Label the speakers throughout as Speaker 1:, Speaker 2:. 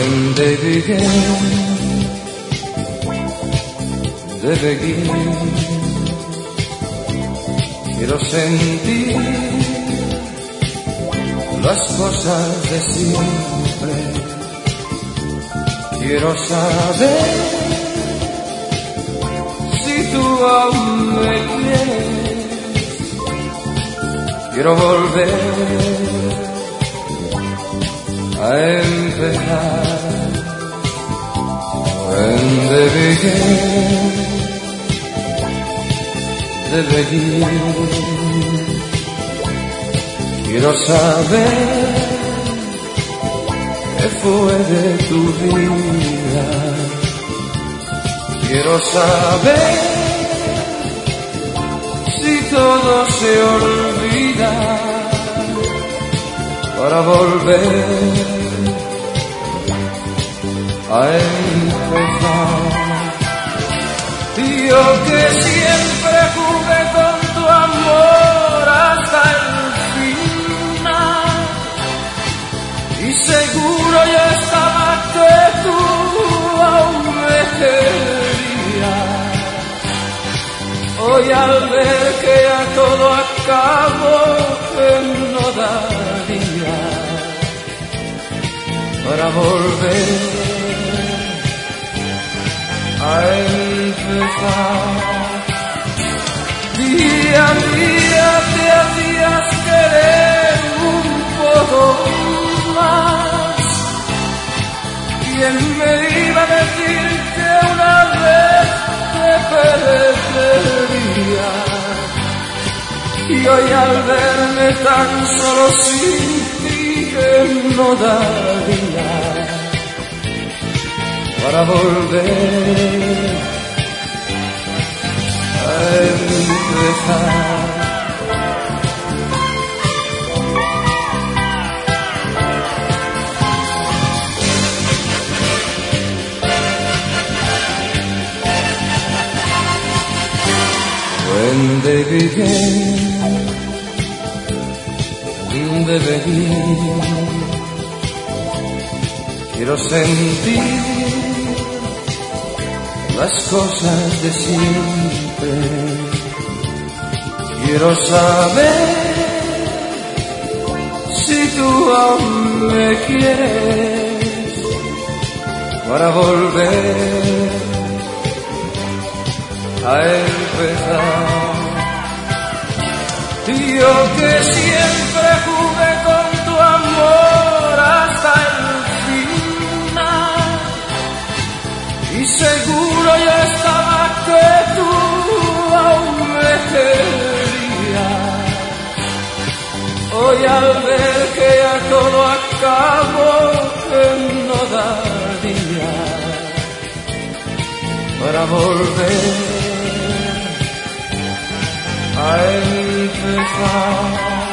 Speaker 1: When they begin, they begin. Quiero sentir las cosas de siempre. Quiero saber si tú aún me quieres. Quiero volver a empezar. When they begin, they begin. Quiero saber qué fue de tu vida. Quiero saber si todo se olvida para volver a empezar. Yo que siempre jugué con tu amor hasta el final, y seguro yo estaba que tú aún me querías. Hoy al ver que ya todo acabó, que no daría para volver a empezar. Día a día te hacías querer un poco más. ¿Quién me iba a decir que una vez te perdería? Y hoy al verme tan solo sin ti, que no daría para volver a empezar. When they begin, they begin. Quiero sentir las cosas de siempre. Quiero saber si tú aún me quieres para volver a empezar. Yo que siempre jugué con tu amor hasta el final, y seguro yo estaba que tú aún me querías. Hoy al ver que ya todo acabó, que no daría para volver a empezar.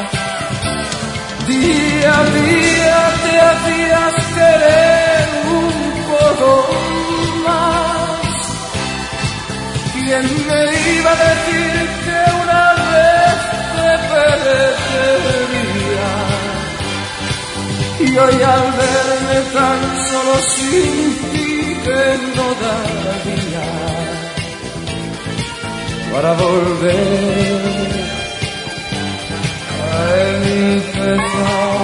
Speaker 1: Día a día te hacías querer un poco más. ¿Quién me iba a decir que una vez te perdería? Y hoy al verme tan solo sin ti, que no daría para volver a empezar.